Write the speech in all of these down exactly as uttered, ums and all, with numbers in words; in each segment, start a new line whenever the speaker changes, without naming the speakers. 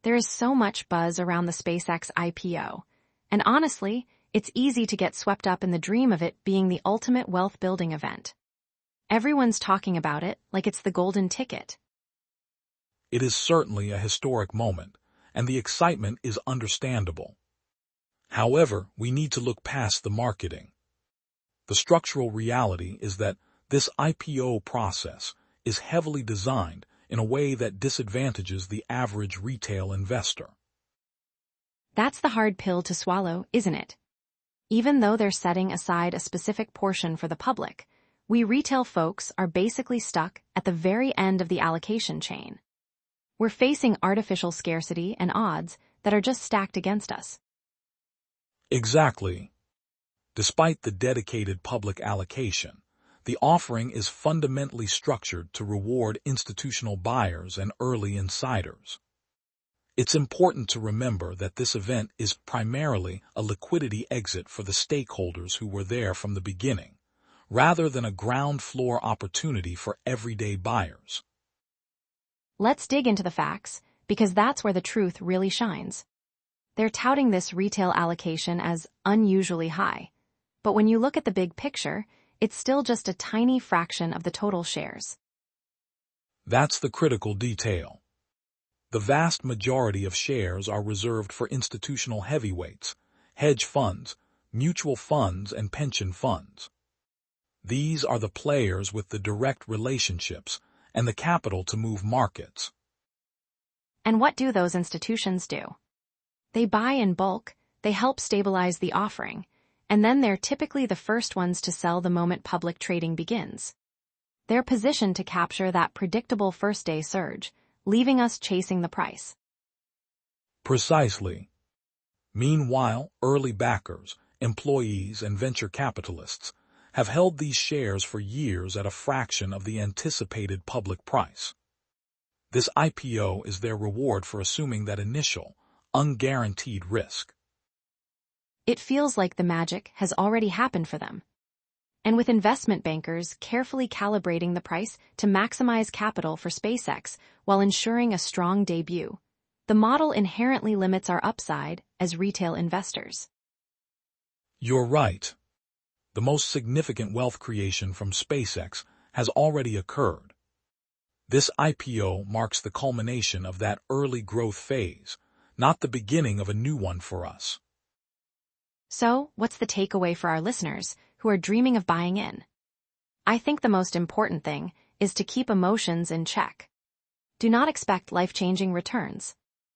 There is so much buzz around the SpaceX I P O, and honestly, it's easy to get swept up in the dream of it being the ultimate wealth-building event. Everyone's talking about it like it's the golden ticket.
It is certainly a historic moment, and the excitement is understandable. However, we need to look past the marketing. The structural reality is that this I P O process is heavily designed in a way that disadvantages the average retail investor.
That's the hard pill to swallow, isn't it? Even though they're setting aside a specific portion for the public, we retail folks are basically stuck at the very end of the allocation chain. We're facing artificial scarcity and odds that are just stacked against us.
Exactly. Despite the dedicated public allocation, the offering is fundamentally structured to reward institutional buyers and early insiders. It's important to remember that this event is primarily a liquidity exit for the stakeholders who were there from the beginning, rather than a ground floor opportunity for everyday buyers.
Let's dig into the facts, because that's where the truth really shines. They're touting this retail allocation as unusually high, but when you look at the big picture, it's still just a tiny fraction of the total shares.
That's the critical detail. The vast majority of shares are reserved for institutional heavyweights, hedge funds, mutual funds, and pension funds. These are the players with the direct relationships and the capital to move markets.
And what do those institutions do? They buy in bulk, they help stabilize the offering, and then they're typically the first ones to sell the moment public trading begins. They're positioned to capture that predictable first-day surge, leaving us chasing the price.
Precisely. Meanwhile, early backers, employees, and venture capitalists have held these shares for years at a fraction of the anticipated public price. This I P O is their reward for assuming that initial, unguaranteed risk.
It feels like the magic has already happened for them. And with investment bankers carefully calibrating the price to maximize capital for SpaceX while ensuring a strong debut, the model inherently limits our upside as retail investors.
You're right. The most significant wealth creation from SpaceX has already occurred. This I P O marks the culmination of that early growth phase, not the beginning of a new one for us.
So, what's the takeaway for our listeners who are dreaming of buying in? I think the most important thing is to keep emotions in check. Do not expect life-changing returns.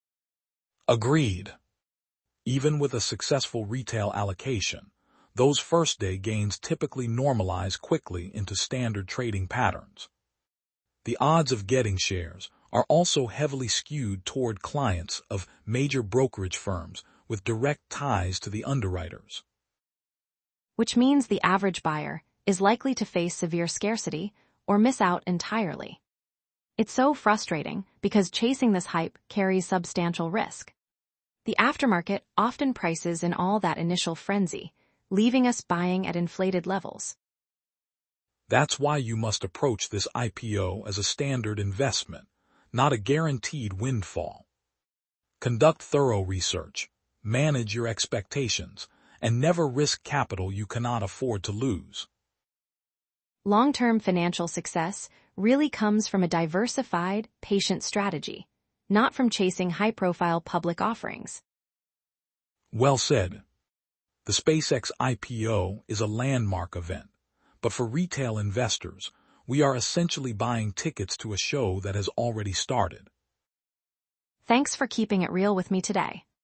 Agreed. Even with a successful retail allocation, those first-day gains typically normalize quickly into standard trading patterns. The odds of getting shares are also heavily skewed toward clients of major brokerage firms with direct ties to the underwriters.
Which means the average buyer is likely to face severe scarcity or miss out entirely. It's so frustrating because chasing this hype carries substantial risk. The aftermarket often prices in all that initial frenzy, leaving us buying at inflated levels.
That's why you must approach this I P O as a standard investment, not a guaranteed windfall. Conduct thorough research, manage your expectations, and never risk capital you cannot afford to lose.
Long-term financial success really comes from a diversified, patient strategy, not from chasing high-profile public offerings.
Well said. The SpaceX I P O is a landmark event, but for retail investors, we are essentially buying tickets to a show that has already started.
Thanks for keeping it real with me today.